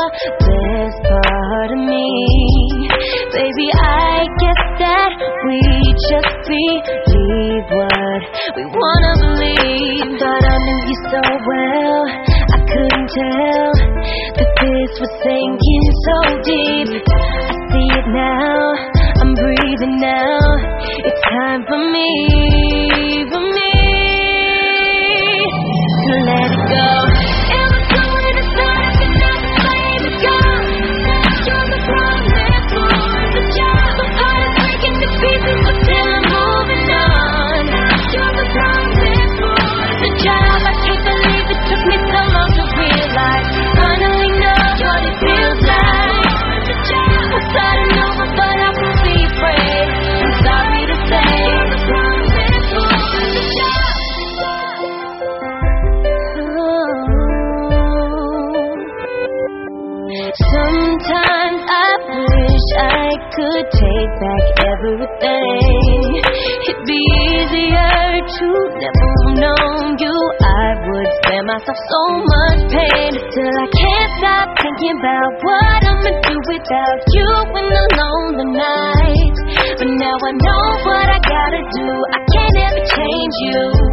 best part of me. Baby, I guess that we just believe what we wanna believe. But I knew you so well, I couldn't tell that this was sinking so deep. I see it now, I'm breathing now. It's time for me to let it go. It was so innocent, and never let it go. You're the promise for the job. My heart is breaking to pieces, but still I'm moving on. You're the promise for the job. I can't believe it took me so long to realize. Finally know what it feels like. I'm starting over, but I won't be afraid. I'm sorry to say, you're the promise for the job. Sometimes I wish I could take back everything. It'd be easier to never have known you. I would spare myself so much pain. Still I can't stop thinking about what I'ma do without you in the lonely nights. But now I know what I gotta do. I can't ever change you.